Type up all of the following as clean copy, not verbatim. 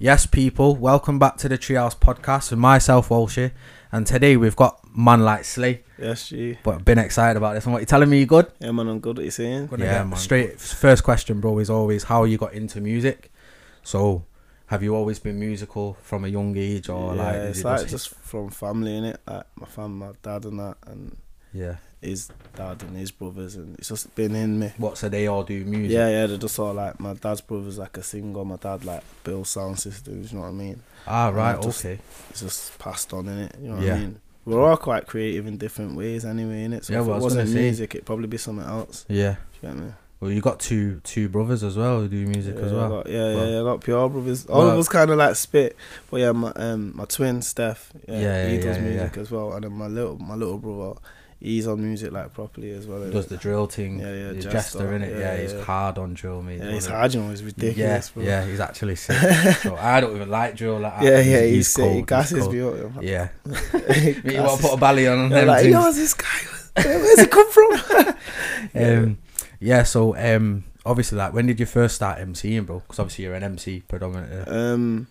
Yes, people, welcome back to the Treehouse Podcast with myself, Walshy, and today we've got man like Slay. Yes, G. But I've been excited about this. And what you telling me, you good? Yeah, man, I'm good. What you saying? Yeah, man. Straight first question, bro, is always how you got into music. So, have you always been musical from a young age, or like? It's like just from family, innit? Like my dad and that, and yeah, his dad and his brothers, and it's just been in me. What, so they all do music? Yeah, they're just all like, my dad's brother's like a singer, my dad like builds sound systems, you know what I mean? Ah, right, okay. It's just passed on, innit? You know what Yeah. I mean? We're all quite creative in different ways anyway, innit? So Yeah, if well, I it was wasn't gonna say- music, it'd probably be something else. Yeah. Do you get me? Well, you got two brothers as well who do music as well. I got PR brothers. All of us kind of like spit. But yeah, my twin Steph, he does music as well, and then my little brother, he's on music like properly as well. He does the drill thing. Yeah, He's Jester, innit? Yeah, he's hard on drill, mate. Yeah, he's hard, you know. He's ridiculous, bro. Yeah, he's actually sick. So I don't even like drill like that. Yeah, he's sick. He cold. gasses me up. Yeah. You want to put a belly on them like, things. yo, this guy, where's he come from? So obviously, like, when did you first start MCing, bro? Because obviously you're an MC predominantly.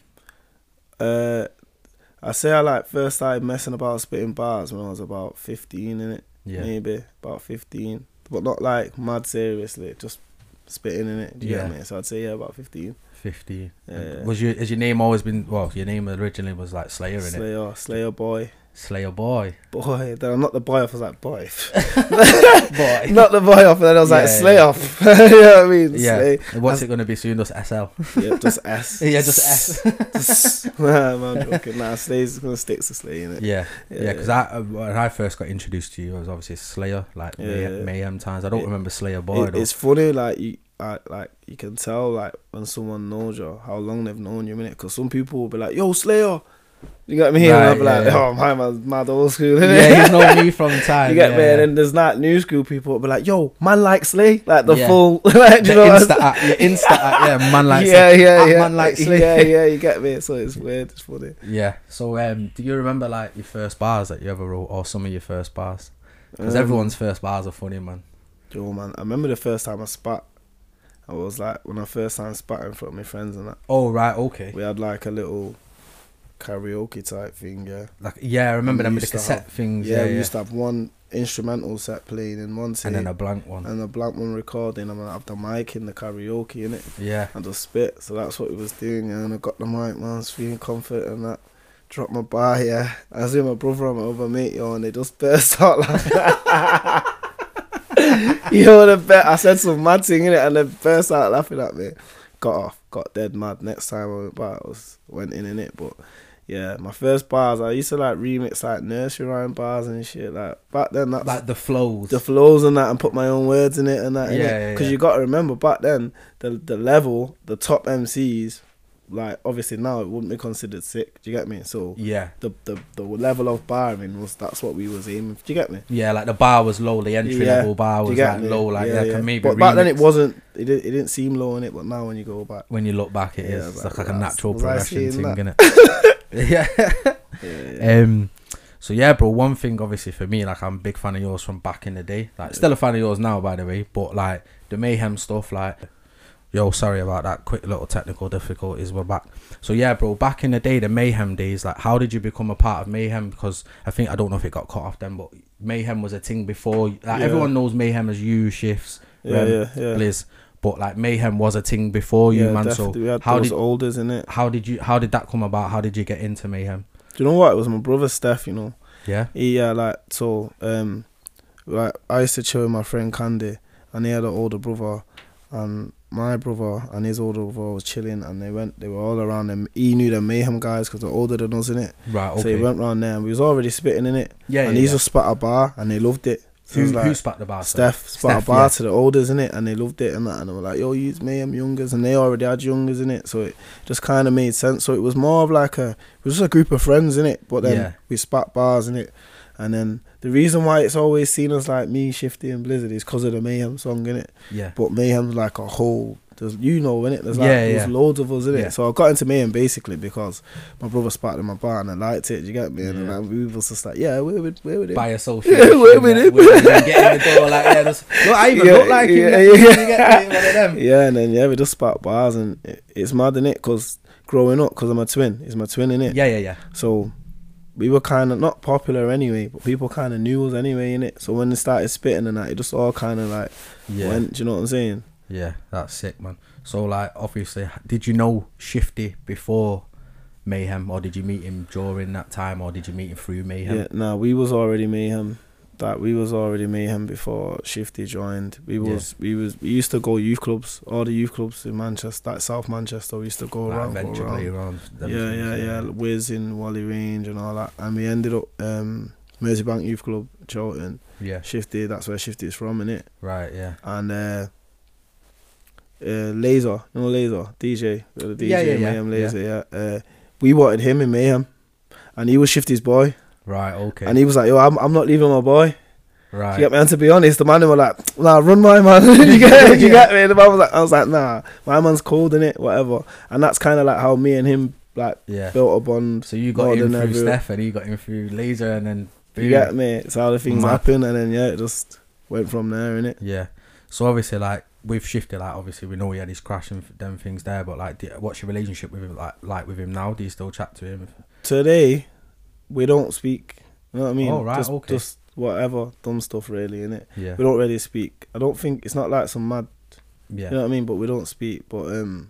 I say I like first started messing about spitting bars when I was about 15, innit? Yeah. Maybe about 15, but not like mad seriously, just spitting in it. Do you get me? So I'd say about 15. 15. Yeah. Has your name always been? Well, your name originally was like Slayer, innit? Slayer boy. Slayer boy. Boy. Then I'm not the boy off. I was like boy. Boy. Not the boy off. And then I was like Slay off. You know what I mean? Yeah. Slay. What's it gonna be soon? Just SL. Yeah, just S. Yeah, just S. Nah, man. Okay, nah, Slay's gonna stick to Slay, innit? Yeah. Because when I first got introduced to you, I was obviously Slayer, like Mayhem times. I don't remember Slayer boy. It's funny, like you can tell like when someone knows you how long they've known you, innit? Because some people will be like, "Yo, Slayer." You get me? Right, and I'll be like, "Oh, my man's mad old school." Innit? Yeah, he's known me from time. You get me? And then there's not new school people will be like, "Yo, man like Slay," like the Yeah. full, like, you know, Insta app, yeah, man like yeah, Slay. Man like Slay. yeah, you get me? So it's weird, it's funny. Yeah. So, do you remember like your first bars that you ever wrote, or some of your first bars? Because everyone's first bars are funny, man. Yo, man, I remember the first time I spat. I was like, when I first time spat in front of my friends and that. Oh right, okay. We had like a little karaoke type thing, yeah. Like I remember them with the cassette things. Yeah, we used to have one instrumental set playing in one tape, and then a blank one, recording. I'm gonna have the mic in the karaoke, innit? Yeah. And just spit. So that's what we was doing, yeah. And I got the mic, man, I was feeling confident and that. Dropped my bar, yeah. I was with my brother and my other mate, yo, and they just burst out like that. Yo, I said some mad thing in it, and they burst out laughing at me. Got off, got dead mad. Next time I went back, went in it. But yeah, my first bars, I used to like remix like nursery rhyme bars and shit. Like back then, that's like the flows and that, and put my own words in it and that. Yeah, because you got to remember back then the level, the top MCs. Like obviously now it wouldn't be considered sick. Do you get me? So yeah, the level of barring that's what we was aiming. Do you get me? Yeah, like the bar was low, the entry level bar was like low, like can maybe. But back then it wasn't. It didn't seem low in it. But now when you go back, when you look back, it is. It's like a natural progression thing, innit? Yeah. So yeah, bro. One thing, obviously for me, like I'm a big fan of yours from back in the day. Like still a fan of yours now, by the way. But like the Mayhem stuff, like. Yo, sorry about that. Quick little technical difficulties. We're back. So yeah, bro. Back in the day, the Mayhem days. Like, how did you become a part of Mayhem? Because I don't know if it got cut off then, but Mayhem was a thing before. Like everyone knows Mayhem as you, Shifts, Blizz. But like Mayhem was a thing before you, man. Definitely. So we had those olders in it. How did that come about? How did you get into Mayhem? Do you know what? It was my brother Steph. You know. Yeah. Like I used to chill with my friend Candy, and he had an older brother, and my brother and his older brother was chilling, and they were all around them. He knew the Mayhem guys because they're older than us, innit? Right, okay. So he went round there and we was already spitting in it. Yeah, and he just spat a bar and they loved it. So who spat the bar? Steph spat a bar to the olders, innit? And they loved it and that. And they were like, yo, use Mayhem youngers. And they already had youngers, innit? So it just kind of made sense. So it was more of like it was just a group of friends, innit? But then we spat bars, innit? And then the reason why it's always seen as like me, Shifty and Blizzard is because of the Mayhem song, innit? Yeah. But Mayhem's like a whole there's innit? There's like there's loads of us in it. So I got into Mayhem basically because my brother sparked in my bar and I liked it. Do you get me? And then we was just like, yeah, we're with it. By association. Yeah, we're with it. Get in the door like, yeah, just, look, I even look like him. You get me? One of them. Yeah, and then we just sparked bars and it's mad, innit? Because growing up, because I'm a twin, he's my twin, innit? Yeah. So we were kind of not popular anyway, but people kind of knew us anyway, innit? So when they started spitting and that, it just all kind of like went. Do you know what I'm saying? Yeah, that's sick, man. So like, obviously, did you know Shifty before Mayhem, or did you meet him during that time, or did you meet him through Mayhem? Yeah, no, we was already Mayhem. We was already Mayhem before Shifty joined. We used to go youth clubs, all the youth clubs in Manchester, like South Manchester. We used to go around. Yeah. Wiz in Wally Range and all that, and we ended up Merseybank Youth Club, Chilton. Yeah, Shifty. That's where Shifty is from, innit? Right. Yeah. And Laser, you know Laser, DJ, the DJ Mayhem Laser. Yeah. We wanted him in Mayhem, and he was Shifty's boy. Right, okay. And he was like, yo, I'm not leaving my boy. Right. You get me? And to be honest, the man were like, nah, run my man. you get me? And the man was like, I was like, nah, my man's cold, innit? Whatever. And that's kind of like how me and him like built a bond. So you got him through Steph and he got him through Laser, and then boom. You get me? It's how the things happen, and then it just went from there, innit? Yeah. So obviously, like, we've shifted, like, obviously we know he had his crash and them things there, but like, what's your relationship with him like with him now? Do you still chat to him? Today, we don't speak. You know what I mean? Oh, right, just whatever, dumb stuff really, innit? Yeah. We don't really speak. I don't think, it's not like some mad, you know what I mean? But we don't speak. But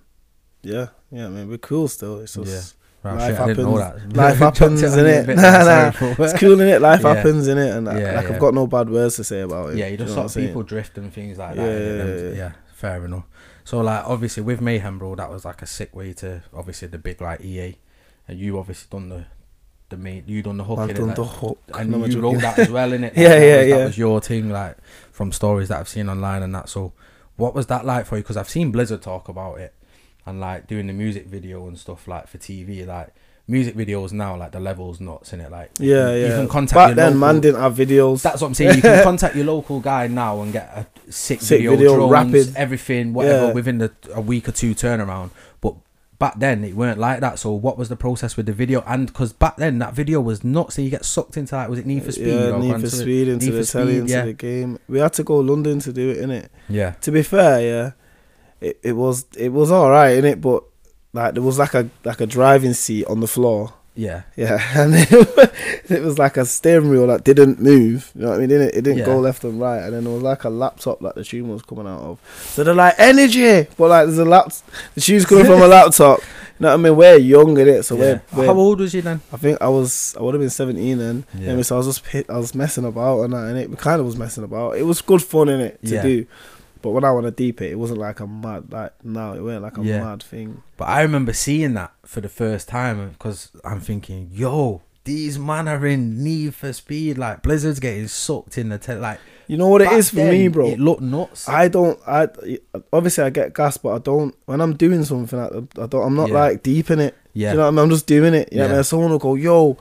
yeah, I mean, we're cool still. It's just life happens. Life happens, innit? It's cool, innit? Life happens, innit? And I've got no bad words to say about it. Yeah, you just saw people drift and things like that. Yeah, fair enough. So like, obviously with Mayhem, bro, that was like a sick way to, obviously the big like EA, and you obviously done the you done the hook, I've done the hook, and you wrote that as well, innit? That was your thing, like, from stories that I've seen online and that. So what was that like for you? Because I've seen Blizzard talk about it and like doing the music video and stuff like for TV, like music videos now, like the level's nuts, innit? Like you can contact back then, man didn't have videos. That's what I'm saying. You can contact your local guy now and get a sick video drones, rapid, everything, whatever, within a week or two turnaround. But back then it weren't like that. So what was the process with the video? And because back then that video was nuts, so you get sucked into, like, was it Need for Speed? Yeah, Need for Speed, into the telly, into the game. We had to go London to do it, innit? Yeah. To be fair, it was alright, innit? But like, there was like a driving seat on the floor. Yeah. And it was like a steering wheel that didn't move. You know what I mean? It didn't go left and right. And then there was like a laptop that the tune was coming out of. So they're like, energy! But like, there's the tune's coming from a laptop. You know what I mean? We're young in it. So we're how old was you then? I think I would have been 17 then. Yeah. So I was messing about and that, innit? We kind of was messing about. It was good fun, innit, to do. But when I want to deep it wasn't like a mad, like, no, it wasn't like a mad thing. But I remember seeing that for the first time because I'm thinking, yo, these man are in Need for Speed. Like, Blizzard's getting sucked in the like. You know what it is for me, bro? It looked nuts. Obviously I get gas, but I don't, when I'm doing something, I'm not like deep in it. Yeah. You know what I mean? I'm just doing it. Yeah. Someone will go, yo,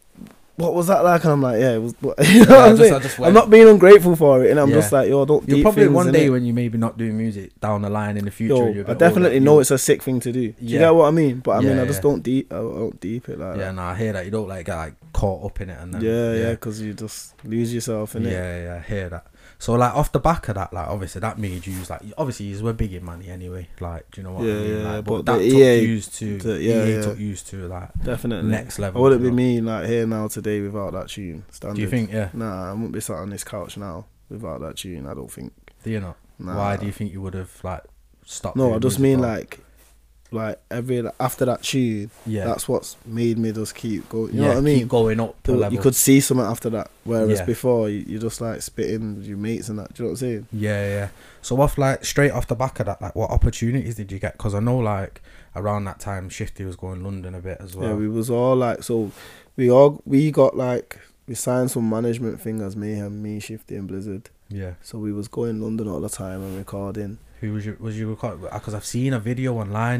what was that like? And I'm like, yeah, it was. You know what I'm saying? I'm not being ungrateful for it, and I'm just like, yo, I don't. You'll probably one day when you maybe not doing music down the line in the future. I definitely know it's a sick thing to do. Do you get what I mean? But I mean, I just don't deep. I don't deep it like that. Yeah, no, I hear that. You don't like get like caught up in it, and then because you just lose yourself in it. Yeah, I hear that. So like off the back of that, like obviously that made you like obviously you were big in money anyway. Like, do you know what I mean? Like, but that took EA took used to like definitely next level. I wouldn't be me like here now today without that tune. Standard. Do you think? Yeah. Nah, I wouldn't be sat on this couch now without that tune. I don't think. Do you not? Nah. Why do you think you would have like stopped? No, I just mean like after that tune, that's what's made me just keep going. You know what I mean? Keep going up a level. You could see something after that, whereas before you just like spitting with your mates and that. Do you know what I'm saying? Yeah. So straight off the back of that, like what opportunities did you get? Because I know like around that time Shifty was going London a bit as well. Yeah, we was all like, so we got like, we signed some management thing as Mayhem, me, Shifty and Blizzard. Yeah. So we was going London all the time and recording. Who was you recording? Because I've seen a video online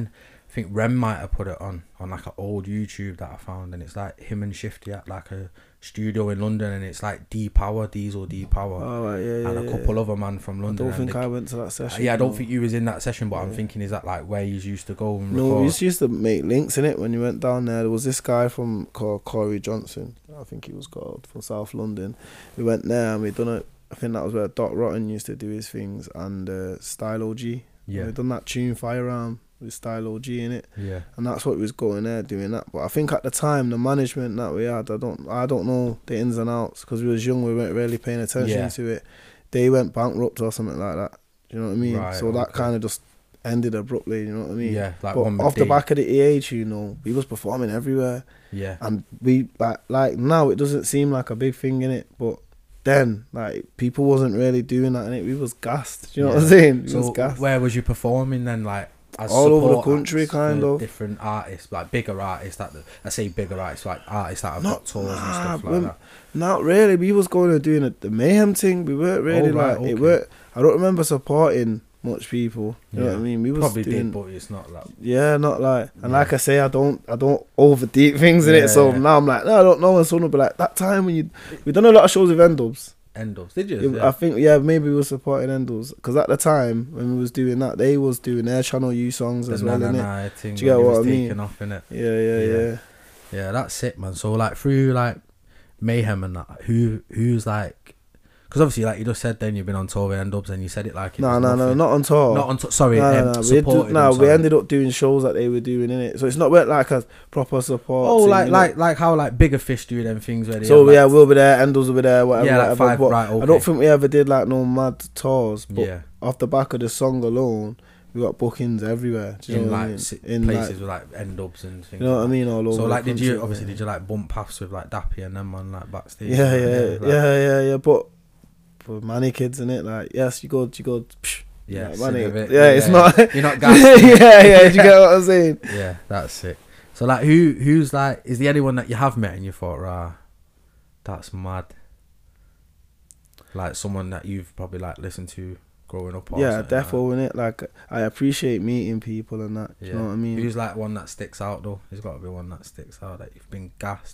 I think Rem might have put it on like an old YouTube that I found, and it's like him and Shifty at like a studio in London, and it's like Diesel D Power, and a couple other man from London. I don't think I went to that session. Yeah, I don't think you was in that session, but I'm thinking, is that like where you used to go and No, record? we used to make links in it when you went down there. There was this guy called Corey Johnson, I think he was called, from South London. We went there and we done it. I think that was where Doc Rotten used to do his things, and Style OG. Yeah, we done that tune Firearm with Style OG in it. Yeah, and that's what we was going there doing that. But I think at the time the management that we had, I don't know the ins and outs, because we was young, we weren't really paying attention to it. They went bankrupt or something like that. Do you know what I mean? Right, so that kind of just ended abruptly. You know what I mean? Yeah, like but one off day. the back of the EH, you know, we was performing everywhere. Yeah, And we like now it doesn't seem like a big thing in it, but then like people wasn't really doing that in it. We was gassed. Do you know what I'm saying? We was So gassed. where was you performing then? Like as All over the support country, acts kind for of. different artists, like bigger artists. I say bigger artists, like artists that have got tours and stuff Nah, like that. Not really. We was going to doing the Mayhem thing. We weren't really okay. it weren't. I don't remember supporting much people. You know what I mean? We was Probably doing, did, but it's not like. yeah, not like. And like I say, I don't overdeep things in it. So now I'm like, no, I don't know. And someone will be like, that time when we done a lot of shows with N-Dubs. N-Dubs, did you? I think maybe we were supporting N-Dubs, because at the time when we was doing that, they was doing their Channel U songs as well, innit? Thing. Do you get what I taking mean? off, innit? Yeah. Yeah, that's sick, man. So like through like Mayhem and that, who's like, because obviously like you just said, then you've been on tour with N-Dubs, and you said it like No, not on tour. not on tour. Sorry, supported. them, We sorry. ended up doing shows that they were doing in it, so it's not like a proper support. Oh, thing, like how like Bigger Fish do them things where they so have, like, yeah, we'll be there, Endos will be there, whatever. Yeah, like whatever. five, But right, okay. I don't think we ever did like no mad tours. But yeah, off the back of the song alone, we got bookings everywhere. Do you in know what I like mean? In places like, with like N-Dubs and things. you know what I like mean? All over. So like, the did you country, did you like bump paths with like Dappy and them on like backstage? Yeah. But for Manny kids in it, like yes, you go. Psh, Yeah, like, sick Manny. of it. Yeah, it's not. You're not gassed. yeah. Do you get what I'm saying? Yeah, that's sick. So like, who's like, is there anyone that you have met and you thought, rah, that's mad? Like someone that you've probably like listened to growing up. Or Yeah, something like defo in it. Like I appreciate meeting people and that. that. You know what I mean? Who's like one that sticks out though? There's got to be one that sticks out that you've been gassed.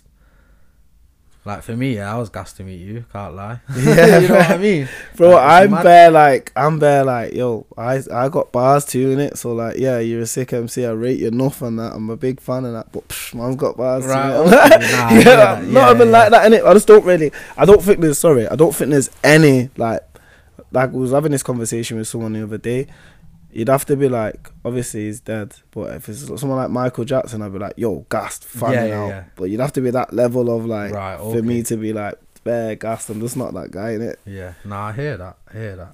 Like for me, I was gassed to meet you. Can't lie. Yeah, you know what I mean, bro. Like, I'm mad. bare like, yo. I got bars too in it. So like, yeah, you're a sick MC. I rate you enough on that. I'm a big fan of that. But man's got bars Right, too. okay, Yeah, not even like that in it. I just don't really. I don't think there's any like I was having this conversation with someone the other day. You'd have to be like, obviously he's dead, but if it's someone like Michael Jackson, I'd be like, yo, gassed, fanning out. Yeah. But you'd have to be that level of like, Right, for me to be like, bare gassed. I'm just not that guy, innit? Yeah, I hear that.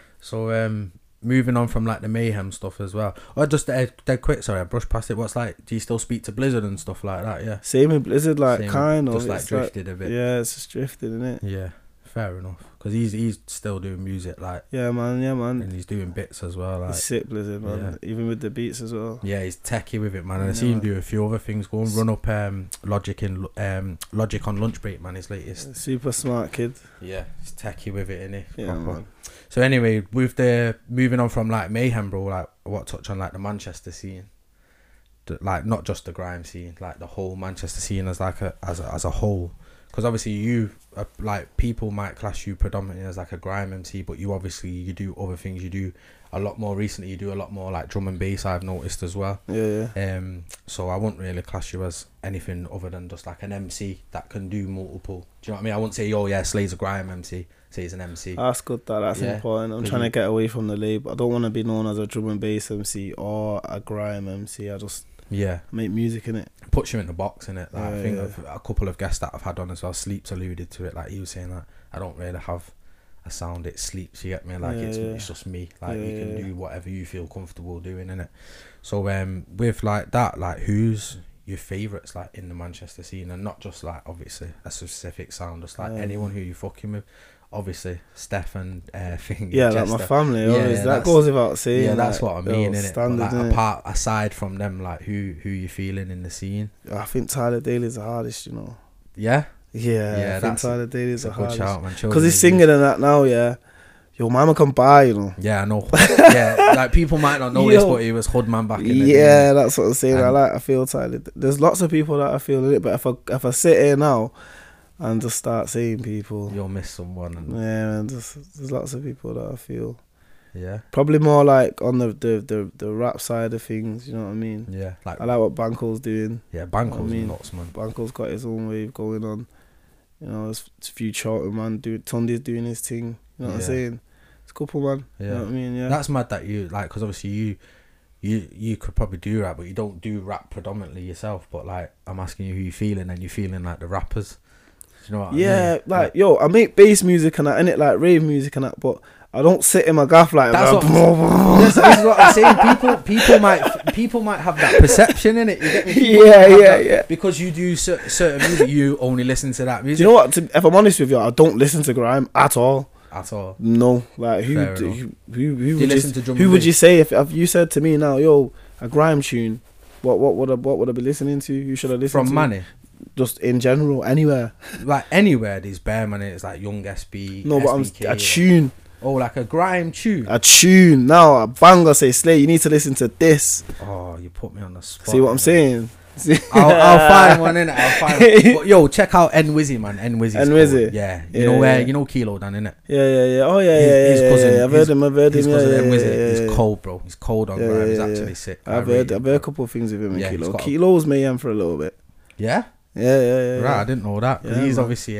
So moving on from like the Mayhem stuff as well. Oh, just dead quick. Sorry, I brushed past it. What's like? Do you still speak to Blizzard and stuff like that? Yeah. Same with Blizzard, like Same, kind of. just like it's drifted a bit. Yeah, it's just drifted, innit? Yeah, fair enough. Because he's still doing music, like, Yeah, man. and he's doing bits as well. Like, He's sick, Blizzard, man. Even with the beats as well. yeah, he's techie with it, man. And I Yeah, see him man. do a few other things. Go and run up Logic on Lunch Break, man. His latest. Super smart kid. Yeah, he's techie with it, innit? Yeah, Proper. man. So anyway, with the moving on from like Mayhem, bro, like what touch on like the Manchester scene, like not just the grime scene, like the whole Manchester scene as like as a whole. Because obviously you like people might class you predominantly as like a grime MC, but you do other things. You do a lot more recently. You do a lot more like drum and bass. I've noticed as well. Yeah. So I wouldn't really class you as anything other than just like an MC that can do multiple. Do you know what I mean? I wouldn't say, oh yeah, Slay's a grime MC. Say he's an MC. That's good. That's Yeah, important. I'm 'cause trying you- to get away from the label. I don't want to be known as a drum and bass MC or a grime MC. I just Yeah, make music in it. puts you in the box, innit? Like, I think Yeah. of a couple of guests that I've had on as well. Sleeps alluded to it, like he was saying that I don't really have a sound. It sleeps. You get me? Like it's just me. Like you can do whatever you feel comfortable doing, innit? So with like that, like who's your favourites like in the Manchester scene, and not just like obviously a specific sound, just like anyone who you fucking with. Obviously, Steph and thing. Yeah, like my Jester. family. Always. That that's- goes without saying. Yeah, that's like, what I mean, innit? But Standard, like innit? aside from them, like who you feeling in the scene? I think Tyler Daly's the hardest, you know. Yeah, Yeah, I think that's Tyler Daly's a the good hardest. shout, man. Because he's singing and that now, yeah. Yo, mama can buy, you know. Yeah, I know. Yeah, like people might not know this, Yo. but he was hood man back in the day. Yeah, that's what I'm saying. And- I feel tired. There's lots of people that I feel in it, but if I sit here now and just start seeing people, You'll miss someone. And, yeah, man, there's lots of people that I feel yeah, probably more like on the rap side of things. You know what I mean? yeah. Like, I like what Banco's doing. yeah, Banco's I mean, nuts, man. Banco's got his own wave going on. You know, there's a few Charlton man. Tundi's doing his thing. You know what I'm Yeah. saying? It's a couple, man. Yeah. You know what I mean? Yeah. That's mad that you, like, because obviously you could probably do rap, but you don't do rap predominantly yourself. But, like, I'm asking you who you feeling, and you're feeling like the rappers. Do you know what I mean? Yeah, like, yo, I make bass music and that, innit, like rave music and that, but I don't sit in my gaff like That's that. this is what I'm saying. People might have that perception in it. You get me? People Yeah, might have yeah, that, yeah. Because you do certain music, you only listen to that Do music. you know what? If I'm honest with you, I don't listen to grime at all. At all. No, like who Fair do, enough. who Do you would listen you, to drum who and would bass? you say if you said to me now, yo, a grime tune? What would I be listening to? Who should I listen to? From Manny? Just in general, anywhere. Like anywhere, there's bare man. It's like Young SB. No, but SBK, a tune. Oh, like a grime tune. A tune. Now a banger say Slay, you need to listen to this. Oh, you put me on the spot. See what I'm man. saying? See? I'll find one in it. I'll find one. But yo, check out N Wizzy, man. N Wizzy. N-Wizzy? Yeah. Yeah, You know where? yeah. You know Kilo Dan, innit? Yeah. Oh yeah, His yeah. cousin- Yeah. I've heard him. His Yeah, cousin yeah, N Wizzy yeah, is yeah. cold, bro. He's cold on Yeah, grime. He's yeah, actually yeah. sick. I've heard a couple of things with him and Yeah, he's Kilo. got a- Kilo's mayhem for a little bit. Yeah? Yeah. Right, I didn't know that. 'Cause Yeah, he's man. obviously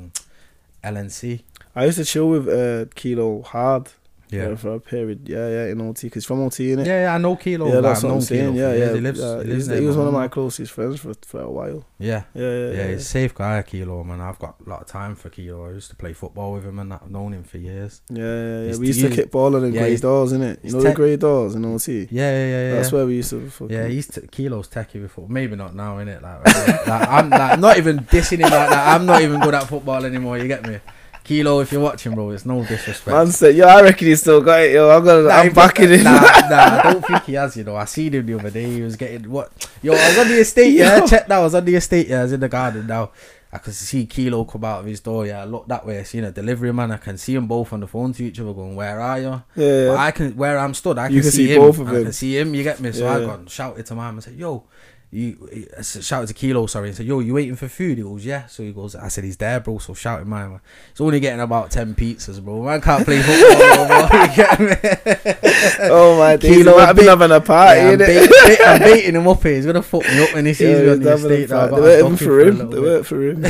LNC. I used to chill with Kilo hard. Yeah. For a period. Yeah, in OT. Because from OT, innit? Yeah, I know Kilo. Yeah, like, that's I've what I'm known saying. Kilo for Yeah. years. He lives there, He was one of man. my closest friends for a while. Yeah. Yeah. He's a safe guy, Kilo, man. I've got a lot of time for Kilo. I used to play football with him and that. I've known him for years. Yeah. He's We used to he's- kick ball in yeah, grey he's- doors, innit? You he's know the grey doors in OT? Yeah. That's where we used to fucking... Yeah, Kilo's techie before. Maybe not now, innit? Like I'm like, not even dissing him like that. I'm not even good at football anymore. You get me? Kilo, if you're watching, bro, it's no disrespect. Man said, yo, I reckon he still got it, yo. I'm backing him. Nah, I don't think he has. You know, I seen him the other day. He was getting what? Yo, I was on the estate. Yeah, Yo. check that. I was on the estate. Yeah, I was in the garden now. I could see Kilo come out of his door. Yeah, I look that way. I seen a delivery man. I can see them both on the phone to each other, going, "Where are you?" Yeah. But I can, where I'm stood, I You can can see him. both of I them. can see him. You get me? So Yeah. I gone shouted to him and said, "Yo." I shouted to Kilo, sorry, and said, "Yo, you waiting for food?" He goes, "Yeah." So he goes, I said, "He's there, bro." So shouting man, he's only getting about 10 pizzas, bro. Man can't play football, bro. You get me? Oh my days, Kilo he might have been bait- having a party, Yeah, innit? I'm baiting him up here. He's gonna fuck me up when he sees me on the estate. Now. They work for him.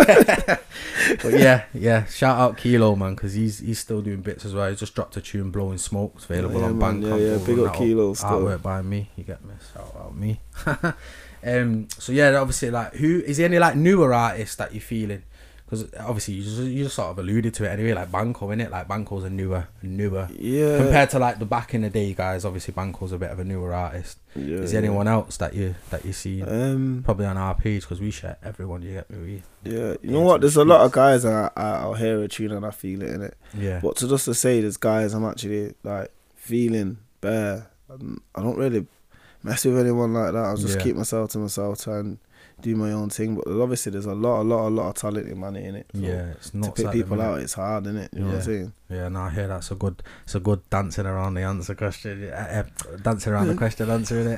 But yeah. Shout out Kilo, man, because he's still doing bits as well. He just dropped a tune, Blowing Smoke. It's available Yeah, on man, Bandcamp. yeah, over big on up that Kilo still. Artwork by me. You get me? Shout out me. So yeah, obviously, like, who is there any like newer artists that you're feeling? Because obviously you just sort of alluded to it anyway, like Banco, innit? Like Banco's a newer Yeah. compared to like the back in the day guys. Obviously Banco's a bit of a newer artist. Yeah, Is there anyone else that you see Um, probably on our page, because we share everyone? You get me? yeah. You know what? There's a lot of guys that I'll hear a tune and I feel it, innit? Yeah. But to say there's guys I'm actually like feeling bare. I don't really mess with anyone like that. I'll just Yeah. keep myself to myself, try and do my own thing. But obviously there's a lot of talented money in it. So Yeah, it's to not pick people out, it's hard, innit? You know what I'm saying? Yeah, no, I hear that's a good dancing around the answer question. Dancing around the question answer,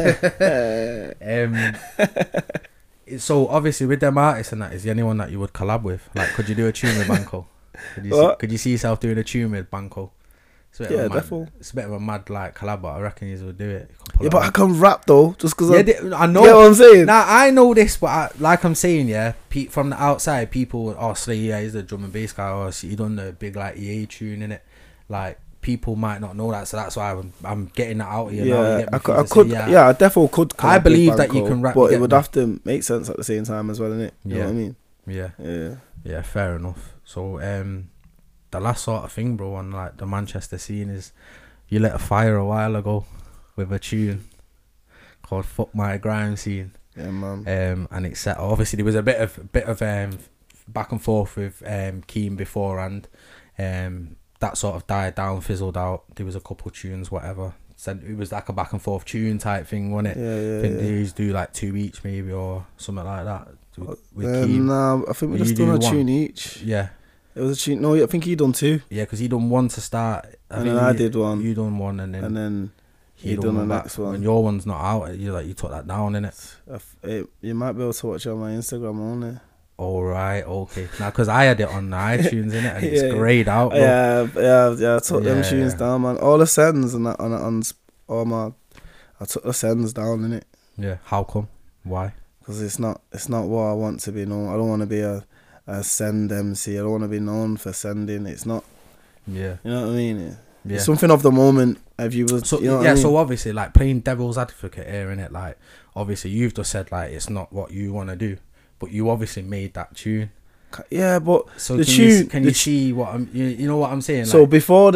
innit? So obviously with them artists and that, is there anyone that you would collab with? Like, could you do a tune with Banco? Could you see yourself doing a tune with Banco? Yeah, definitely. It's a bit of a mad like collab, but I reckon you would do it. Yeah, but I can rap though, just because I know. You know what I'm saying? Now I know this, but like I'm saying, yeah, from the outside, people would, oh, Slay, yeah, he's a drum and bass guy, or he done the big like EA tune in it. Like, people might not know that, so that's why I'm getting that out here. Yeah, now, you get me? I For you to could. say, Yeah, I definitely could. I collab with believe that you Banco, can rap, but you it get would me? have to make sense at the same time as well, innit? You know what I mean? Yeah, Yeah. fair enough. So the last sort of thing, bro, on like the Manchester scene is you lit a fire a while ago with a tune called "Fuck My Grime Scene." Yeah, man. And it set, obviously there was a bit of back and forth with Keane beforehand. That sort of died down, fizzled out. There was a couple tunes, whatever. It was like a back and forth tune type thing, wasn't it? Yeah. I think they used to do like 2 each maybe, or something like that with Keane. Nah, I think we You just do done a one. tune each. Yeah. It was a tune. No, I think he done 2. Yeah, because he done one to start. And then I did one. You done one, and then he done the next one. When your one's not out, you took that down, innit? You might be able to watch it on my Instagram only. All right, okay. Now, because I had it on iTunes, innit, and it's grayed out. Bro. Yeah. I took them tunes down, man. All the sends and that I took the sends down, innit. Yeah. How come? Why? Because it's not what I want to be known. I don't want to be a send MC. I don't want to be known for sending. It's not. Yeah. You know what I mean? Yeah. It's something of the moment. If you was, so, you know what I mean? So obviously, like, playing devil's advocate here, innit? Like, obviously, you've just said like it's not what you want to do, but you obviously made that tune. Yeah, but so the tune. Can you see what I'm? You know what I'm saying? So like, before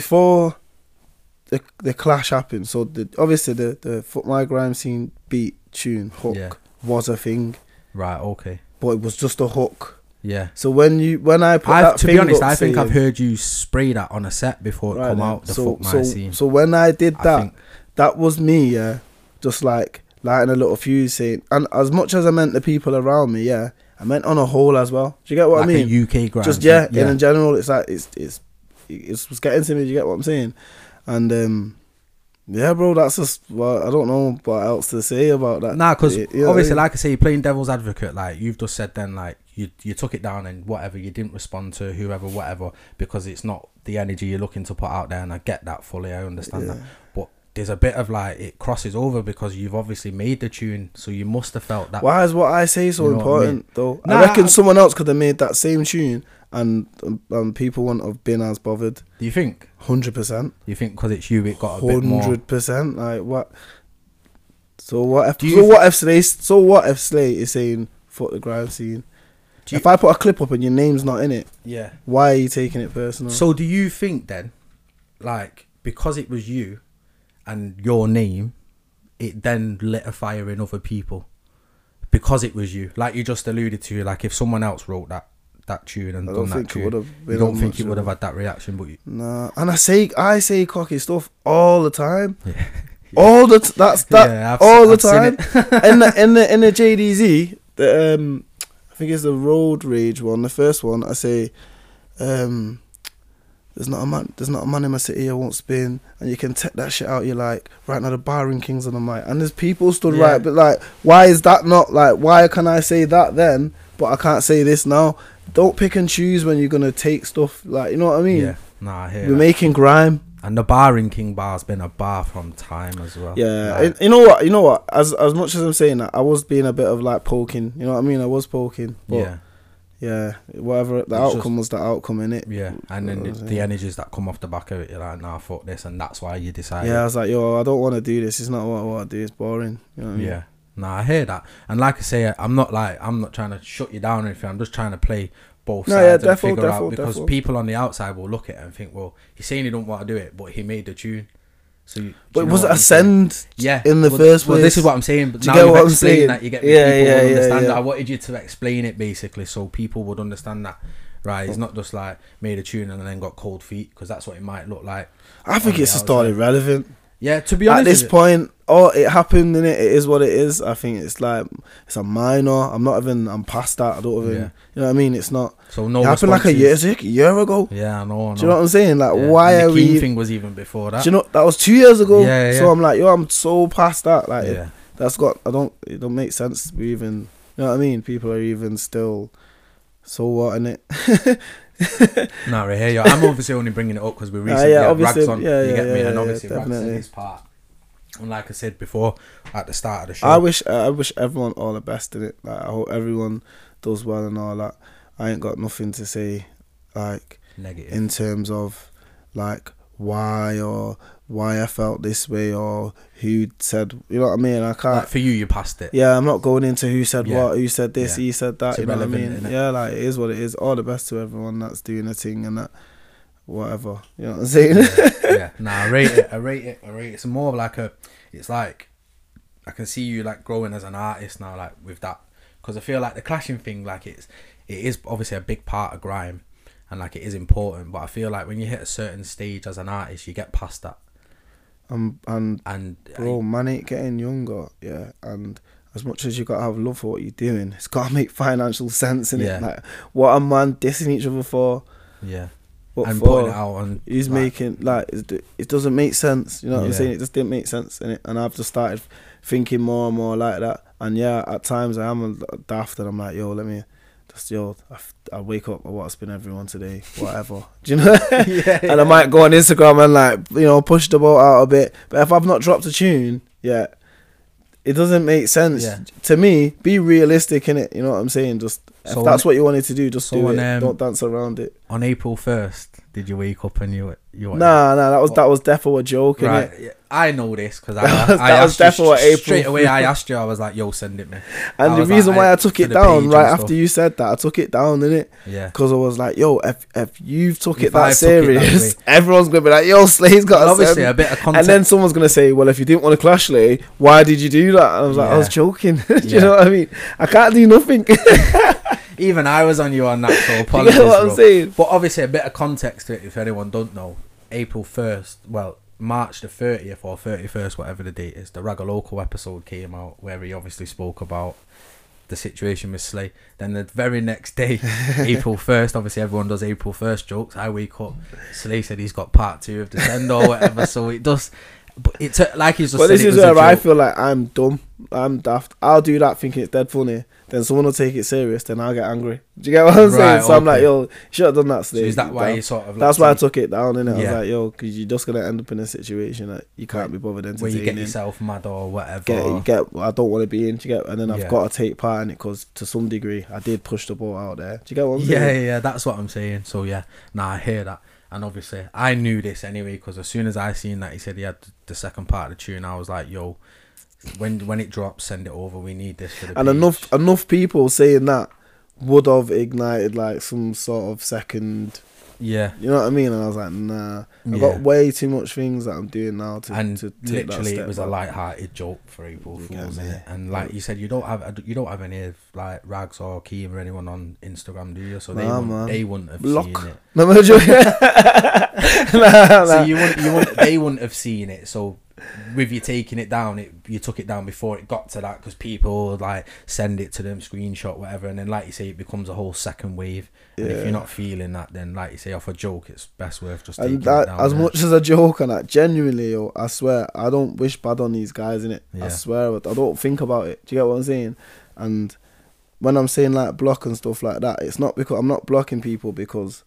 the clash happened, so obviously the Foot My Grime Scene beat tune hook was a thing. Right. Okay. But it was just a hook. Yeah. So when I put that to thing be honest, up I think saying, I've heard you spray that on a set before it come out. The Fuck My Scene. So when I did that, that was me. Yeah, just like lighting a little fuse, saying, and as much as I meant the people around me, I meant on a whole as well. Do you get what I mean? A UK grime. Just in general, it's like it's getting to me. Do you get what I'm saying? And yeah, bro, that's just I don't know what else to say about that. Nah, because obviously, like I say, playing devil's advocate, like you've just said, then like you took it down and whatever, you didn't respond to whoever, whatever, because it's not the energy you're looking to put out there, and I get that fully. I understand that, but there's a bit of like it crosses over because you've obviously made the tune, so you must have felt that. Why is what I say so important though? Nah, I reckon someone else could have made that same tune and people wouldn't have been as bothered. Do you think? 100%. You think because it's you, it got a bit more? 100%. Like what? So what if Slay is saying "fuck the grime scene"? If I put a clip up and your name's not in it, why are you taking it personal? So do you think then, like, because it was you and your name, it then lit a fire in other people because it was you, like you just alluded to, like if someone else wrote that tune and done that tune, you don't think you would have had that reaction? But nah, and I say cocky stuff all the time. All the time. in the JDZ, I think it's the Road Rage one, the first one. I say, there's not a man in my city I won't spin, and you can take that shit out. You're like, right now the Barring Kings on the mic, and there's people stood right, but like, why is that not like? Why can I say that then, but I can't say this now? Don't pick and choose when you're gonna take stuff, like, you know what I mean? Yeah, nah, I hear we're making grime, and the Barring King bar's been a bar from time as well. Yeah, like, you know what? As much as I'm saying that, I was being a bit of like poking. You know what I mean? I was poking, but yeah, whatever the outcome was, the outcome, innit? Yeah, and then the energies that come off the back of it, you're like, nah, fuck this, and that's why you decided. Yeah, I was like, yo, I don't want to do this. It's not what I want to do. It's boring. You know what I mean? Yeah. Nah, I hear that, and like I say, I'm not trying to shut you down or anything. I'm just trying to play both sides and figure out, because people on the outside will look at it and think, well, he's saying he don't want to do it, but he made the tune. So, but was it a send? In the first place. Well, this is what I'm saying. But now you've explained that, you get people would understand that. I wanted you to explain it basically, so people would understand that. Right, he's not just like made a tune and then got cold feet, because that's what it might look like. I think it's just all irrelevant. Yeah, to be honest, at this point, it happened, and it is what it is. I think it's like it's a minor. I'm past that. I don't even. You know what I mean? It's not. So no. It happened like a year ago. Yeah, I know. Do you know what I'm saying? Like, why and are we? The thing was even before that. Do you know that was 2 years ago? Yeah. So I'm like, I'm so past that. Like, that's got. It don't make sense. We even. You know what I mean? People are even still. So what, innit? No, right here, I'm obviously only bringing it up because we recently had Rags on. You get me, and obviously Rags in his part. And like I said before, at the start of the show, I wish everyone all the best in it. Like, I hope everyone does well and all that. I ain't got nothing to say, like, negative in terms of like why I felt this way or who said, you know what I mean? I can't. Like, for you passed it. Yeah, I'm not going into who said what, who said this, he said that. You know what I mean? Yeah, like, it is what it is. All the best to everyone that's doing a thing and that, whatever. You know what I'm saying? Nah, I rate it. It's more of like it's like I can see you like growing as an artist now, like with that, because I feel like the clashing thing, like it is obviously a big part of grime. And like, it is important, but I feel like when you hit a certain stage as an artist, you get past that. And bro, man ain't getting younger, and as much as you gotta have love for what you're doing, it's gotta make financial sense in Yeah. it. Like, what a man dissing each other for? Yeah. What And for? putting it out on. He's making it doesn't make sense. You know what I'm Yeah. saying? It just didn't make sense in it, and I've just started thinking more and more like that. And yeah, at times I am a daft, and I'm like, yo, let me just I wake up, I want to spin everyone today, whatever. Do you know? And I might go on Instagram and like, you know, push the boat out a bit. But if I've not dropped a tune yet, it doesn't make sense to me. Be realistic in it. You know what I'm saying? Just if that's what you wanted to do, just do it. Don't dance around it. On April 1st, did you wake up and you? Nah, that was defo a joke. Right, innit? I know this because I was asked you defo April. straight away. I asked you. I was like, "Yo, send it me." And the reason why I took it down right after you said that, I took it down, innit? Yeah. Because I was like, yo, if you've took it If that I've took it that serious, way. everyone's gonna be like, yo, Slay's got obviously a bit of content. And then someone's gonna say, well, if you didn't want to clash Slay, why did you do that? And I was like, I was joking. Do you know what I mean? I can't do nothing. Even I was on you on that, so You apologies. know what I'm saying? But obviously, a bit of context to it, if anyone don't know. April 1st, well, March the 30th or 31st, whatever the date is, the Ragga Loco episode came out where he obviously spoke about the situation with Slay. Then the very next day, April 1st, obviously everyone does April 1st jokes. I wake up, Slay said he's got part 2 of Descend or whatever, so it does. But it's like he's just. But said this it is was a where I joke. feel like I'm dumb. I'm daft. I'll do that thinking it's dead funny. Then someone will take it serious. Then I'll get angry. Do you get what I'm saying? So I'm like, yo, you should have done that. So is that why you sort of? That's why I took it down, innit? I was Yeah. like, yo, because you're just gonna end up in a situation that you can't be bothered entertaining. where you get yourself mad or whatever. I don't want to be in. Do you get? And then I've Yeah. got to take part in it because to some degree I did push the ball out there. Do you get what I'm Yeah, saying? yeah, that's what I'm saying. So yeah, I hear that. And obviously, I knew this anyway because as soon as I seen that he said he had the second part of the tune, I was like, "Yo, when it drops, send it over. We need this for the." And page." enough people saying that would have ignited like some sort of second. Yeah, You know what I mean? And I was like, nah. I've Yeah. got way too much things that I'm doing now to and to take that literally, step it was a back. light-hearted joke for April You Fools, get me? innit? And like you said, you don't have any of like Rags or Keem or anyone on Instagram, do you? So Nah, man. they wouldn't have Block. seen it. No, I'm joking. Nah. So they wouldn't have seen it. So with you taking it down, you took it down before it got to that because people would like send it to them, screenshot whatever, and then like you say, it becomes a whole second wave. And if Yeah. you're not feeling that, then like you say, off a joke, it's best worth just And taking that, it down. as there. much as a joke and that, genuinely, yo, I swear, I don't wish bad on these guys, innit? Yeah. I swear, I don't think about it. Do you get what I'm saying? And when I'm saying like block and stuff like that, it's not because I'm not blocking people because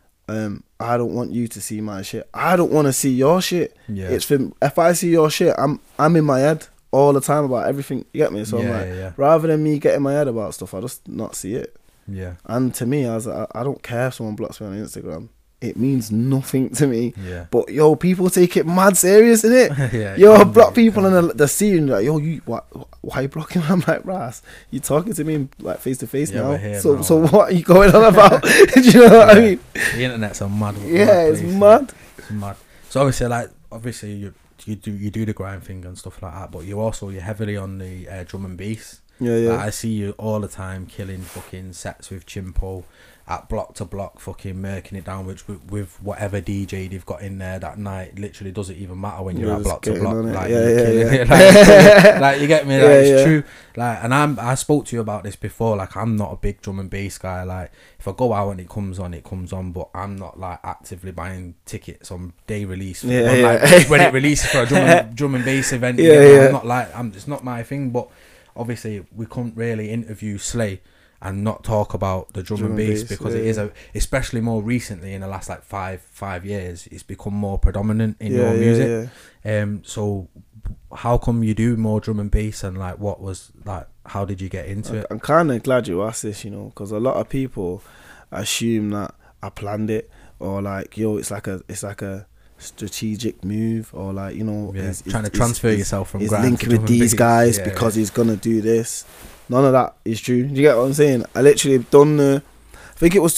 I don't want you to see my shit. I don't want to see your shit. Yeah. It's for, if I see your shit, I'm in my head all the time about everything. You get me? So I'm like, yeah, rather than me getting my head about stuff, I just not see it. yeah, And to me, I don't care if someone blocks me on Instagram. It means nothing to me. yeah. But yo, people take it mad serious, innit? Yeah, Yo, it I can block be, it people can and they're seeing like, yo, why you blocking me? I'm like, Ras, you talking to me like face to face Yeah, now. we're here So now. so what are you going on about? Do you know what I mean? The internet's a mad. Yeah, it's place, mad. It's mad. So obviously you do the grind thing and stuff like that, but you're heavily on the drum and bass. Yeah, yeah. Like, I see you all the time killing fucking sets with Chimpo at block to block, fucking murking it down, which with whatever DJ they've got in there that night, literally doesn't even matter when you're You're at just block to getting block. on it. Like, Yeah, you're yeah, killing yeah. it. Like you get me. Like, Yeah, it's yeah. true. Like, and I spoke to you about this before. Like, I'm not a big drum and bass guy. Like, if I go out and it comes on, but I'm not like actively buying tickets on day release. Yeah, Or, yeah. like, when it releases for a drum and bass event. Yeah, Yeah, yeah. it's not my thing. But obviously, we couldn't really interview Slay and not talk about the drum and bass because yeah, it is especially more recently in the last like five years, it's become more predominant in your music. So how come you do more drum and bass, and like what was like, how did you get into it? I'm kind of glad you asked this, you know, because a lot of people assume that I planned it, or like, yo, it's like a strategic move, or like, you know, Trying to transfer yourself from he's grind linking to drum with and these bass. guys Yeah, because he's gonna do this. None of that is true. Do you get what I'm saying? I literally done I think it was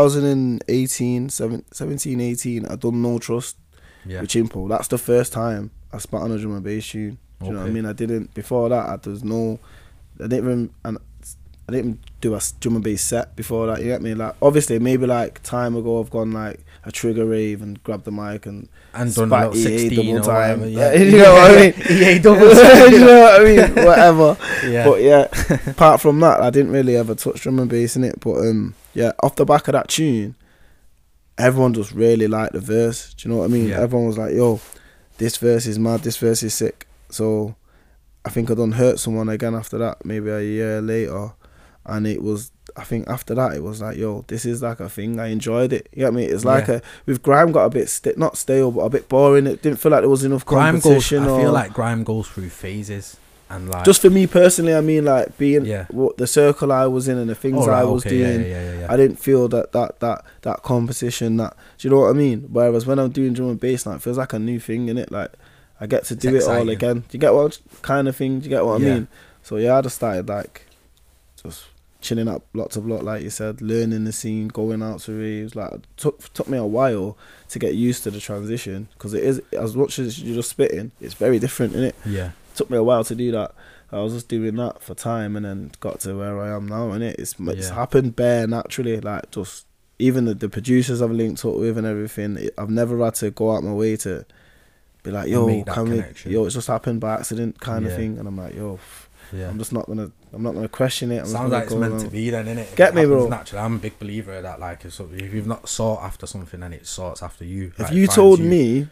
2018, 17, 18. I done No Trust yeah, with Chimpo. That's the first time I spat on a drum and bass tune. Do you know what I Okay. mean? I didn't before that. I didn't even, and I didn't do a drum and bass set before that. You get me? Like obviously, maybe like time ago, I've gone like a trigger rave and grabbed the mic and done a little 16 or whatever. Yeah. You know what I mean? EA double time. You know what I mean? Whatever. Yeah. But yeah, apart from that, I didn't really ever touch drum and bass in it. But yeah, off the back of that tune, everyone just really liked the verse. Do you know what I mean? Yeah. Everyone was like, "Yo, this verse is mad. This verse is sick." So I think I done Hurt Someone again after that, maybe a year later. And it was, I think after that, it was like, yo, this is like a thing. I enjoyed it. You get me? It's like with grime got a bit, not stale, but a bit boring. It didn't feel like there was enough competition. I feel like grime goes through phases. And like, just for me personally, I mean, like being what the circle I was in and the things I was doing, I didn't feel that competition. That, do you know what I mean? Whereas when I'm doing drum and bass, like, it feels like a new thing, innit? Like I get to do it all again. Do you get what kind of thing? Do you get what I mean? So yeah, I just started like just chilling up lots of like you said, learning the scene, going out to raves. Like it took me a while to get used to the transition, because it is, as much as you're just spitting, it's very different, innit? Yeah. Took me a while to do that. I was just doing that for time, and then got to where I am now, innit? It's happened bare naturally. Like just even the producers I've linked up with and everything, I've never had to go out my way to be like, yo, can we? Yo, it's just happened by accident, kind of thing. And I'm like, yo, I'm just not gonna question it. Sounds like it's meant to be then, innit? Get me, bro. Naturally, I'm a big believer that, like, if you've not sought after something, then it sorts after you. If you told me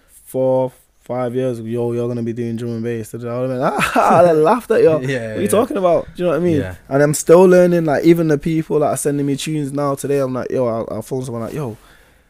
4-5 years ago, yo, you're gonna be doing drum and bass, I'd have laughed at you. What are you talking about? Do you know what I mean? Yeah. And I'm still learning. Like even the people that are sending me tunes now today, I'm like, yo, I'll phone someone like, yo,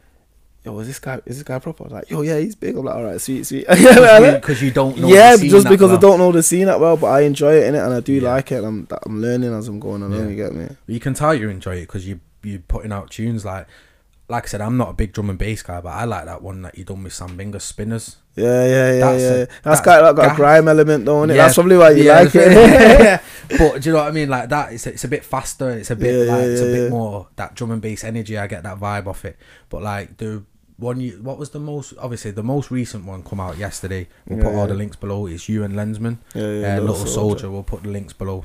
is this guy proper? Like, yo, yeah, he's big. I'm like, all right, sweet. Because you don't know. Yeah, the scene just that because well. I don't know the scene that well, but I enjoy it, innit? And I do like it. And I'm learning as I'm going along. You get me? You can tell you enjoy it because you're putting out tunes like I said. I'm not a big drum and bass guy, but I like that one that you done with Sam Binga, Spinners. Yeah. That's got a grime element, though, innit? That's probably why you like it. Yeah. But do you know what I mean? Like that, it's a bit faster. It's a bit it's a bit more that drum and bass energy. I get that vibe off it. But like the one what was the most recent one come out yesterday? We'll put all the links below. It's you and Lensman. Little Soldier. We'll put the links below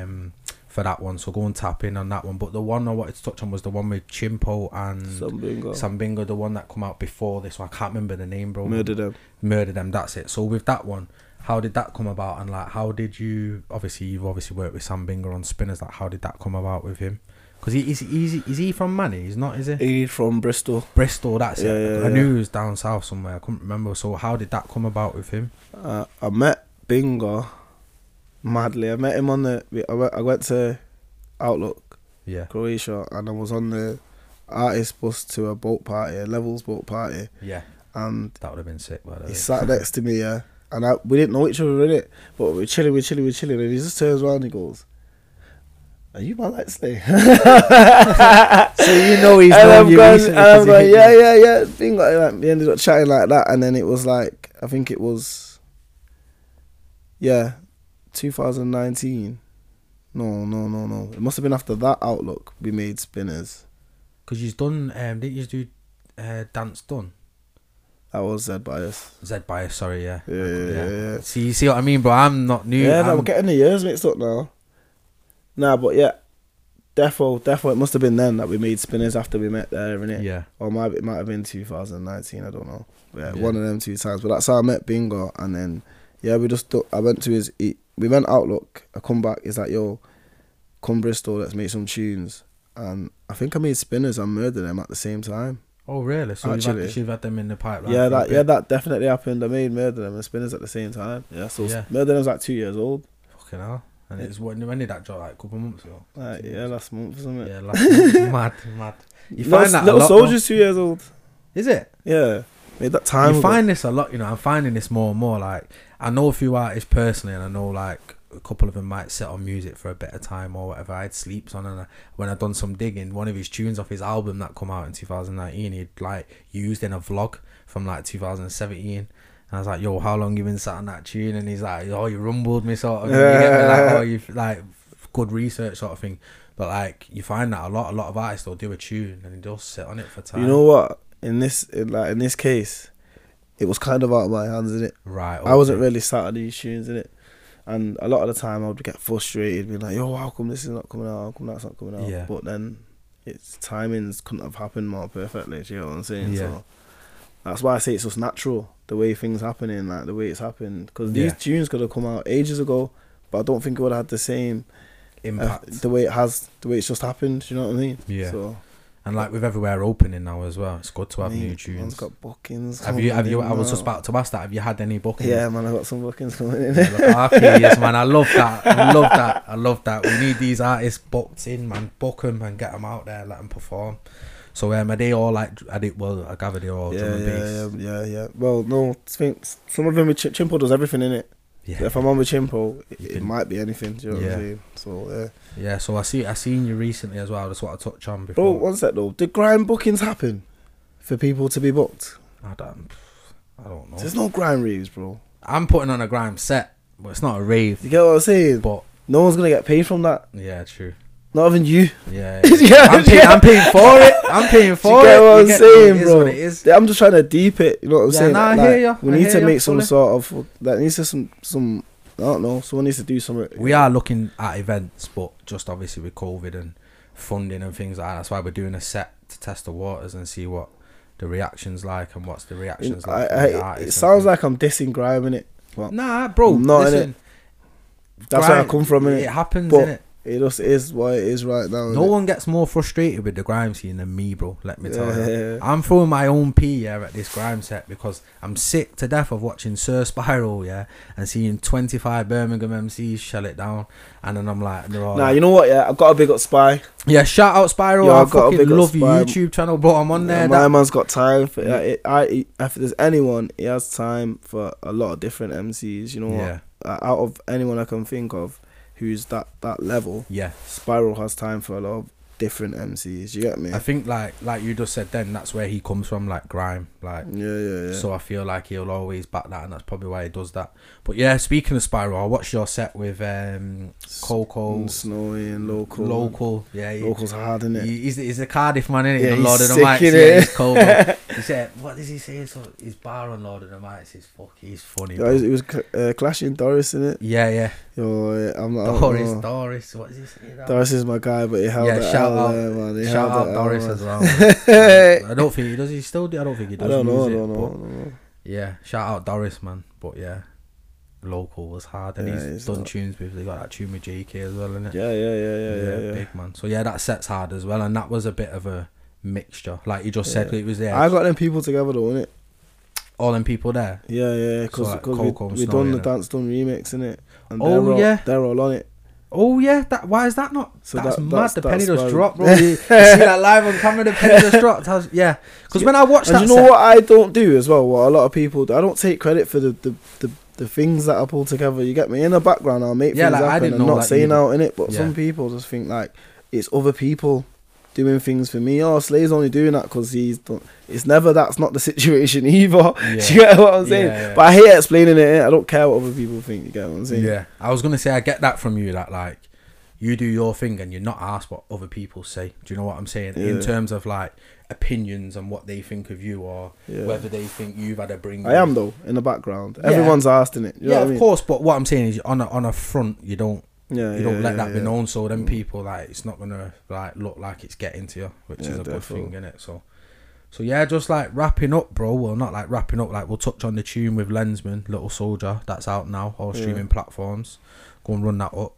for that one. So go and tap in on that one. But the one I wanted to touch on was the one with Chimpo and Sambingo, the one that come out before this one. I can't remember the name, bro. Murder Them. That's it. So with that one, how did that come about? And like, how did you? You've obviously worked with Sambingo on Spinners. Like, how did that come about with him? Because is he from Manny? He's not, is it? He's from Bristol. That's it. I knew he was down south somewhere. I couldn't remember. So how did that come about with him? I met Bingo madly. I met him on I went to Outlook, Croatia, and I was on the artist bus to a boat party, a Levels boat party. Yeah. And that would have been sick, by the way. He sat next to me, and we didn't know each other, in it, but we're chilling, and he just turns around and he goes, "Are you my light slay?" So you know he's known you recently. And I'm going, yeah. Bingo. We ended up chatting like that, and then it was like, I think it was, 2019. No. It must have been after that Outlook we made Spinners. Because you've done, didn't you do Dance Done? That was Z Bias. Sorry, yeah. Yeah. See, you see what I mean, bro? I'm not new. Yeah, we're getting the years mixed up now. Nah, but yeah, defo, it must have been then that we made Spinners after we met there, innit? Yeah. Or it might have been 2019, I don't know. Yeah, one of them 2 times. But that's how I met Bingo, and then, I went to we went Outlook, I come back, he's like, yo, come Bristol, let's make some tunes. And I think I made Spinners and Murder Them at the same time. Oh, really? So you've had them in the pipeline? Yeah, that definitely happened. I made Murder Them and Spinners at the same time. Yeah, so Murder Them's like 2 years old. Fucking hell. And it's when did that drop? Like a couple of months ago? Last month or something. Yeah, last month. Mad. You find that Little a lot, Soldier's 2 years old. Is it? Yeah. Made that time. You find this a lot, I'm finding this more and more. Like, I know a few artists personally, and I know like a couple of them might sit on music for a bit of time or whatever. I had Sleeps on, and when I done some digging, one of his tunes off his album that come out in 2019, he'd like used in a vlog from like 2017. And I was like, yo, how long you been sat on that tune? And he's like, oh, you rumbled me, sort of. You get me? Like, oh, you've like good research, sort of thing. But like, you find that a lot of artists will do a tune and they'll sit on it for time. You know what? In this case, it was kind of out of my hands, innit? Right. Okay. I wasn't really sat on these tunes, innit? And a lot of the time I would get frustrated, being like, yo, how come this is not coming out? How come that's not coming out? Yeah. But then its timings couldn't have happened more perfectly, do you know what I'm saying? Yeah. So that's why I say it's just natural, the way things happening, like the way it's happened. Because Yeah. these tunes could have come out ages ago, but I don't think it would have had the same Impact. the way it has, the way it's just happened, do you know what I mean? Yeah. So, And like with everywhere opening now as well, it's good to have mate, new man's tunes. got bookings. Have you? coming in I was now. just about to ask that. Have you had any bookings? Yeah, man, I got some bookings coming in. Yes, man. I love that. I love that. We need these artists booked in, man. Book them and get them out there, let them perform. So are they all like? I gather they're all drum and bass. Yeah. Well, no, I think some of them with Chimpo does everything in it. Yeah. So if I'm on with Chimpo, You it can- might be anything. Do you know what Yeah. I'm saying? So Yeah. So I seen you recently as well. That's what I touched on bro, before. one sec though. Did grime bookings happen for people to be booked? I don't know. There's no grime raves, bro. I'm putting on a grime set, but it's not a rave. You get what I'm saying? But No one's gonna get paid from that. yeah, true. Not even you. Yeah. Yeah, I'm paying for it. I'm paying for you it. get what I'm You saying, it is bro? what it is. I'm just trying to deep it. You know what I'm Yeah, saying? nah, I Like, hear ya. We I need hear to ya make some fully. sort of. That needs to some. I don't know. Someone needs to do something. We are looking at events, but just obviously with COVID and funding and things like that. That's why we're doing a set to test the waters and see what the reaction's like and what's the reactions like. from the It artists and sounds things. like I'm dissing grime in it. Nah, bro. I'm not in listen, That's where I grime- come from, innit? It happens, But innit? it just is what it is right now. No innit? one gets more frustrated with the grime scene than me, bro. Let me tell you. Yeah. I'm throwing my own pee at this grime set because I'm sick to death of watching Sir Spiral, and seeing 25 Birmingham MCs shell it down, and then I'm like, they're all Nah, like, you know what? Yeah, I've got a big up Spy. yeah, shout out Spiral. Yo, I I've got a fucking big up love your Spy. YouTube channel, bro. I'm on there. My man's got time for if there's anyone, he has time for a lot of different MCs. You know Yeah. what? Out of anyone I can think of, who's that level, Yeah, Spiral has time for a lot of different MCs. You get me? I think like you just said then, that's where he comes from, like grime, like. Yeah. So I feel like he'll always back that, and that's probably why he does that. But yeah, speaking of Spiral, I watched your set with Coco, And Snowy and Local. Local. Yeah, Local's hard, innit? he's a Cardiff man, innit? Yeah, The he's Lord of the sick, Mics. innit? Yeah, he's Coco. He said, what does he say? So his bar on Lord of the Mics is he's funny. Yeah, bro. it was clashing Doris, innit? Yeah. Yo, I'm not. Doris. What does he say? Now? Doris is my guy, but he held Yeah, it shout out out, there, man. He shout held out it Doris man. as well. Man. I don't think he does. He still do. I don't think he does. I don't know. music, but No. yeah, shout out Doris, man. But yeah, Local was hard, and Yeah, he's he's done not- tunes with. They got that tune with JK as well, innit? Yeah. Big man. So yeah, that set's hard as well, and that was a bit of a mixture. Like you just said, Yeah. it was there. I got them people together though, innit? all them people there. Yeah, So, because like, Coco and we Snowy, done the innit? Dance Done remix, innit? And Oh, yeah. they're all on it. Oh yeah, that why is that not? So that's that- mad. that's- The penny that's just why- dropped, bro. You see that live on camera? The penny just dropped. Yeah, because when I watched And that, you know set, what I don't do as well? What a lot of people do? I don't take credit for the things that I pull together. You get me? In the background, I'll make Yeah, things like, I happen didn't and know not that saying either. out in it. But Yeah. some people just think like it's other people doing things for me. Oh, Slay's only doing that because he's done. It's never that's not the situation either. Yeah. Do you get what I'm saying? Yeah. But I hate explaining it. I don't care what other people think. You get what I'm saying? yeah, I was gonna say I get that from you. That like you do your thing and you're not asked what other people say. Do you know what I'm saying? In Yeah. terms of like opinions and what they think of you, or Yeah. whether they think you've had a bring. I am though in the background. Yeah. Everyone's asked in it. You know Yeah, what I of mean? course. But what I'm saying is, on a front, you don't let that be yeah. known. So then people like it's not gonna like look like it's getting to you, which Yeah, is a good definitely. thing, innit? So yeah, just like wrapping up, bro. Well, not like wrapping up. Like we'll touch on the tune with Lensman, Little Soldier. That's out now, all Yeah. streaming platforms. Go and run that up.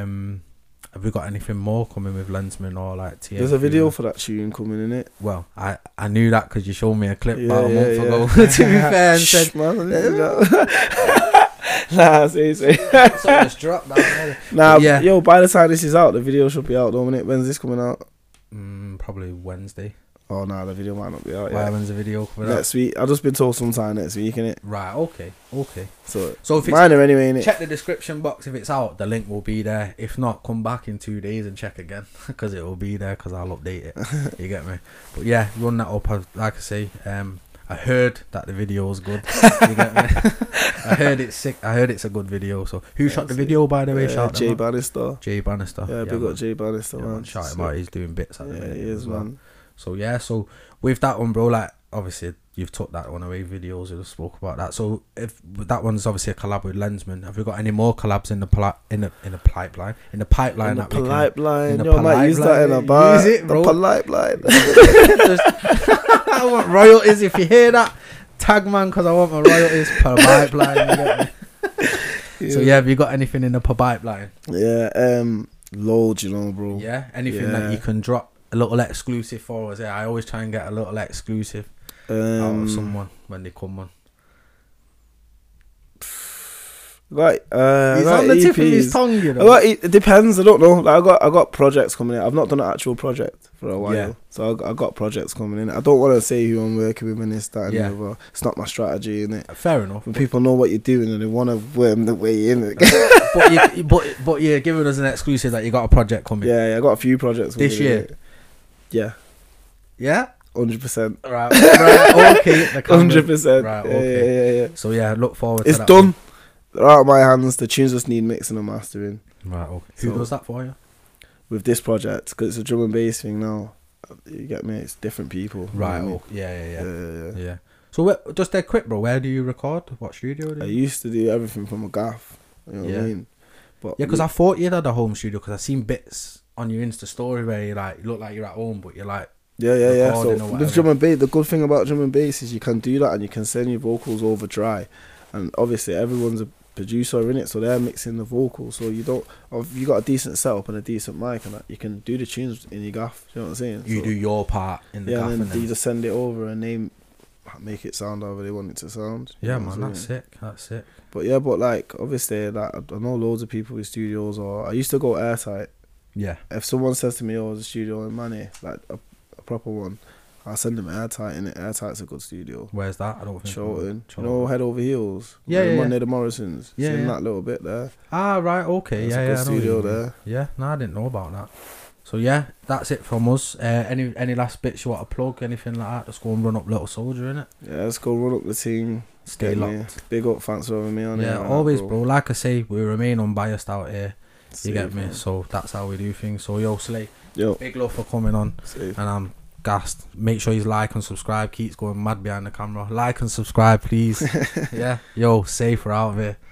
Have we got anything more coming with Lensman or like TM? There's a video for that tune coming in it. Well, I knew that because you showed me a clip Yeah, about a yeah, month yeah. ago. To be fair, and Shh, said, man. Nah, say. so just dropped that. Nah, Yeah. yo, by the time this is out, the video should be out, though, innit? When's this coming out? Probably Wednesday. Oh, nah, the video might not be out Why yet. when's the video coming out? Next week. I've just been told sometime next week, innit? Right. Okay. So So if it's minor anyway, innit? check the description box if it's out, the link will be there. If not, come back in 2 days and check again because it will be there because I'll update it. You get me? But yeah, run that up. Like I say, I heard that the video was good. You get me? I heard it's sick. I heard it's a good video. So who shot the video, by the way? Shout Jay them out. Bannister. Jay Bannister. Yeah, big man. up Jay Bannister, Yeah, man. man. Shout him out. He's doing bits at the Yeah, minute he as is, well. man. So yeah, so with that one, bro, like obviously you've took that one away videos, you just spoke about that. So if that one's obviously a collab with Lensman, have you got any more collabs in the pipeline? In the pipeline In the in the yo, I might use that in a bar. Use it, bro. The pipeline. I want royalties. If you hear that, tag man, because I want my royalties per pipeline. You get me? So yeah, have you got anything in the pipeline? Yeah, loads, you know, bro. Yeah, anything that you can drop a little exclusive for us. Yeah, I always try and get a little exclusive out of someone when they come on. Right, He's on the tip of his tongue, you know. It depends. I don't know. Like I got projects coming in. I've not done an actual project for a while, Yeah. so I got projects coming in. I don't want to say who I'm working with and this, that, and the other. It's not my strategy, innit? Fair enough. When people know what you're doing and they want to worm the way in. but you're giving us an exclusive that you got a project coming. Yeah, I got a few projects This year? Yeah, Yeah. 100%. Right. Okay. 100%. Right. Okay. Yeah. So yeah, look forward to It's that. done. They're out of my hands. The tunes just need mixing and mastering. Right. Okay. Who does that for you? With this project, because it's a drum and bass thing now. You get me? It's different people. Right. You know Okay. what I mean? Yeah. So just dead quick, bro. Where do you record? What studio? I used to do everything from a gaff. You know what I mean? But yeah, because I thought you had a home studio because I seen bits on your Insta story where you like look like you're at home, but you're like Yeah. recording or So whatever. with drum and bass, the good thing about drum and bass is you can do that and you can send your vocals over dry, and obviously everyone's a producer in it, so they're mixing the vocals. So you don't, if you got a decent setup and a decent mic and that, you can do the tunes in your gaff. Do you know what I'm saying? You So, do your part in the yeah, gaff, and and then you then just send it over and they make it sound however they want it to sound. You yeah, know what man, I'm that's saying? sick. That's sick. But yeah, but like obviously, like I know loads of people with studios, or I used to go airtight. Yeah. If someone says to me, "Oh, there's a studio in Manny," like a proper one, I'll send them airtight. And airtight's a good studio. Where's that? I don't think. Chilton, you know, Head Over Heels. Yeah. Monday the Morrisons. Yeah, It's in yeah. that little bit there. Ah, right. Okay. There's Yeah. a good I know what studio you mean. there. Yeah. No, I didn't know about that. So yeah, that's it from us. Any last bits you want to plug? Anything like that? Just go and run up Little Soldier, innit? Yeah, let's go run up the team. Stay Get me. locked. Big up, thanks for having me on. Yeah, here, always, bro. Like I say, we remain unbiased out here. You get me? Man. So that's how we do things. So yo, Slay, Yo, big love for coming on, safe. and I'm gassed. Make sure you like and subscribe. Keith's going mad behind the camera. Like and subscribe, please. Yeah, yo, safe, we're out of here.